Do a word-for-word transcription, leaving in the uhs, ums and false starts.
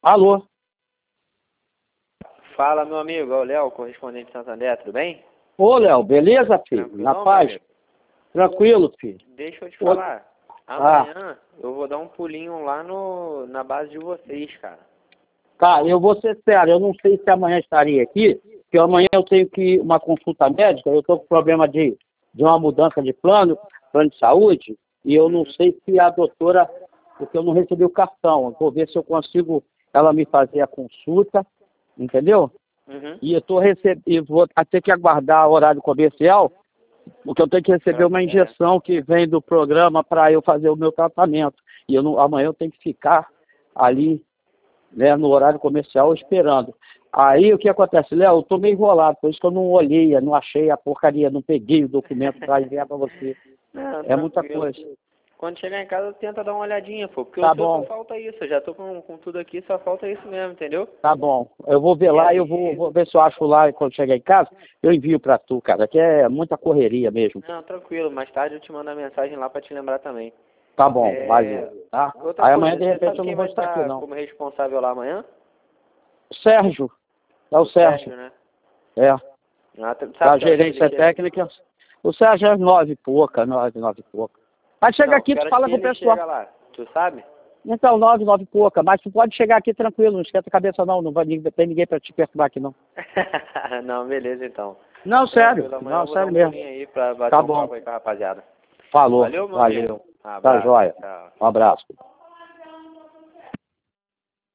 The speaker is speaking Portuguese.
Alô? Fala, meu amigo, é o Léo, correspondente de Santander, tudo bem? Ô, Léo, beleza, filho? Tranquilo, Na meu paz? amigo? Tranquilo, filho? Deixa eu te Ô, falar, Ah, amanhã eu vou dar um pulinho lá no, na base de vocês, cara. tá, eu vou ser sério, eu não sei se amanhã estaria aqui, porque amanhã eu tenho que ir uma consulta médica, eu estou com problema de, de uma mudança de plano, plano de saúde, e eu não Uhum. sei se a doutora, porque eu não recebi o cartão, eu vou ver se eu consigo ela me fazer a consulta, entendeu? Uhum. E eu tô receb... e vou ter que aguardar o horário comercial, porque eu tenho que receber Pra- uma é. injeção que vem do programa para eu fazer o meu tratamento. E eu não... amanhã eu tenho que ficar ali, né, no horário comercial esperando. Aí o que acontece, Léo, eu tô meio enrolado, por isso que eu não olhei, não achei a porcaria, não peguei o documento para enviar para você. Não, É muita tranquilo. coisa. Quando chegar em casa, tenta dar uma olhadinha, pô, porque o Tá seu só bom, falta isso, eu já tô com, com tudo aqui, só falta isso mesmo, entendeu? tá bom. Eu vou ver E lá e eu vou, aí, vou ver se eu acho lá e quando chegar em casa, eu envio para tu, cara, que é muita correria mesmo. não, tranquilo, mais tarde eu te mando a mensagem lá pra te lembrar também. Tá bom, É, valeu, tá? outra Aí amanhã, coisa, de você repente, sabe eu não quem vou vai estar aqui, estar não. como responsável lá amanhã? Sérgio, é o O Sérgio, Sérgio, né? é, Ah, tá- da sabe que horas que ele gerência chega? técnica. O Sérgio é nove e pouca, nove, nove e pouca. Mas chega Não, aqui, que tu horas fala que com o ele pessoal. chega lá? Tu sabe? Então, nove, nove e pouca, mas tu pode chegar aqui tranquilo, não esquenta a cabeça não, não vai ter ninguém pra te perturbar aqui não. Não, beleza então. Não, sério, Tranquilo, amanhã eu não, vou dar sério um mesmo. pulinho aí pra bater Tá um papo bom, aí com a rapaziada. falou, Valeu, meu amigo. valeu, Um tá abraço. jóia, Tchau. um abraço.